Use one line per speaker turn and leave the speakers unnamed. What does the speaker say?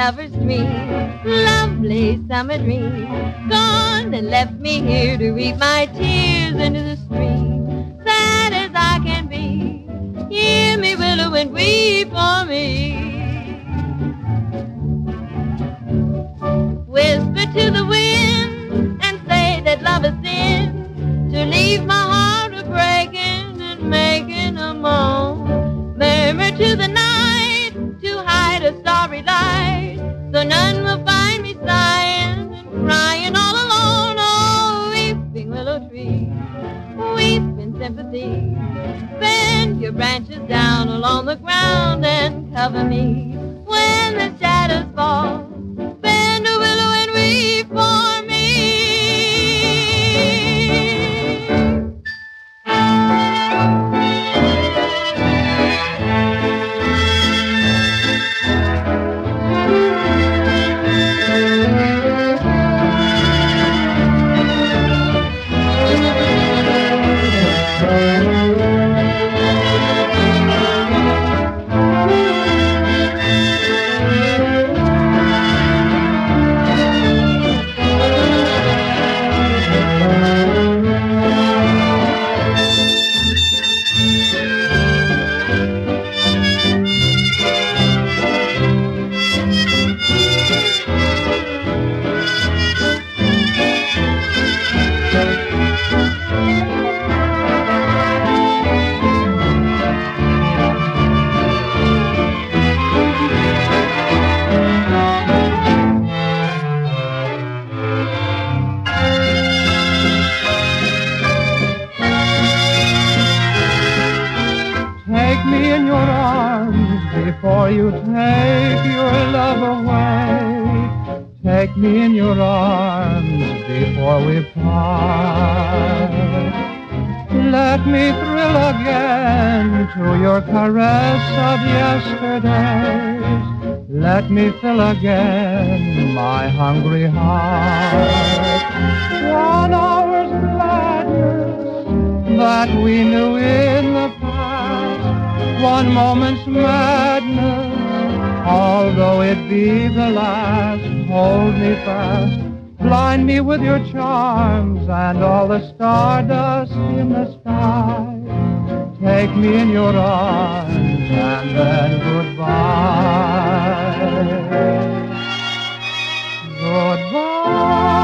covers dreams, lovely summer dreams, gone and left me here to weep my tears into the stream. Sad as I can be, hear me, willow, and weep for me. Whisper to the wind and say that love is sin, to leave my heart a-breaking and making a moan. Murmur to the night to hide a starry light, so none will find me sighing and crying all alone. Oh, weeping willow tree, weep in sympathy, bend your branches down along the ground and cover me. When the shadows fall, bend a willow and weep for me.
Before you take your love away, take me in your arms before we part. Let me thrill again to your caress of yesterdays. Let me fill again my hungry heart. 1 hour's gladness that we knew in the past, 1 moment's madness, although it be the last. Hold me fast, blind me with your charms and all the stardust in the sky. Take me in your arms and then goodbye. Goodbye.